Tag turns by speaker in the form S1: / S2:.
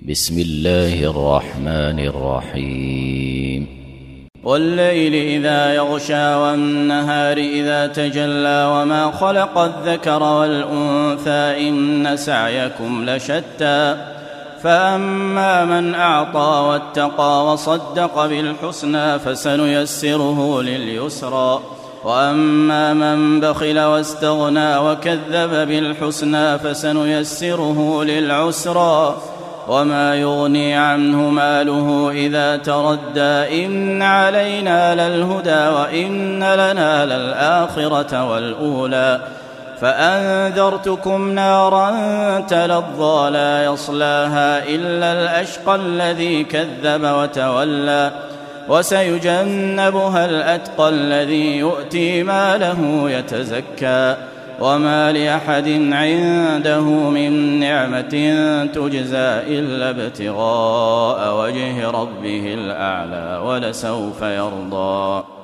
S1: بسم الله الرحمن الرحيم
S2: والليل إذا يغشى والنهار إذا تجلى وما خلق الذكر والأنثى إن سعيكم لشتى فأما من أعطى واتقى وصدق بالحسنى فسنيسره لليسرى وأما من بخل واستغنى وكذب بالحسنى فسنيسره للعسرى وما يغني عنه ماله إذا تردى إن علينا للهدى وإن لنا للآخرة والأولى فأنذرتكم نارا تلظى لا يصلاها إلا الأشقى الذي كذب وتولى وسيجنبها الأتقى الذي يؤتي ماله يتزكى وما لأحد عنده من نعمة تجزى إلا ابتغاء وجه ربه الأعلى ولسوف يرضى.